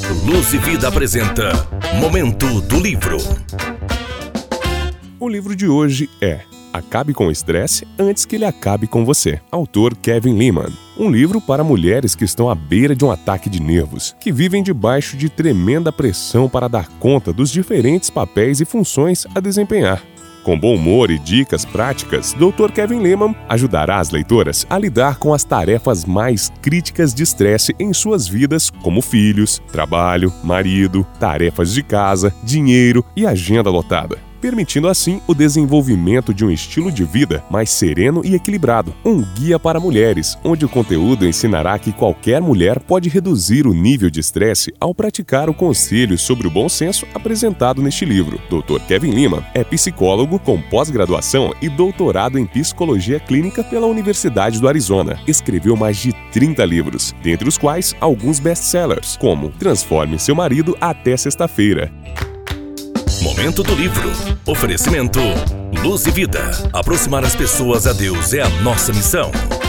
Luz e Vida apresenta Momento do Livro. O livro de hoje é Acabe com o Estresse antes que ele acabe com você. Autor Kevin Leman. Um livro para mulheres que estão à beira de um ataque de nervos, que vivem debaixo de tremenda pressão para dar conta dos diferentes papéis e funções a desempenhar. Com bom humor e dicas práticas, Dr. Kevin Leman ajudará as leitoras a lidar com as tarefas mais críticas de estresse em suas vidas, como filhos, trabalho, marido, tarefas de casa, dinheiro e agenda lotada, permitindo assim o desenvolvimento de um estilo de vida mais sereno e equilibrado. Um guia para mulheres, onde o conteúdo ensinará que qualquer mulher pode reduzir o nível de estresse ao praticar o conselho sobre o bom senso apresentado neste livro. Dr. Kevin Leman é psicólogo com pós-graduação e doutorado em psicologia clínica pela Universidade do Arizona. Escreveu mais de 30 livros, dentre os quais alguns best-sellers, como Transforme Seu Marido até Sexta-feira. Momento do Livro. Oferecimento Luz e Vida. Aproximar as pessoas a Deus é a nossa missão.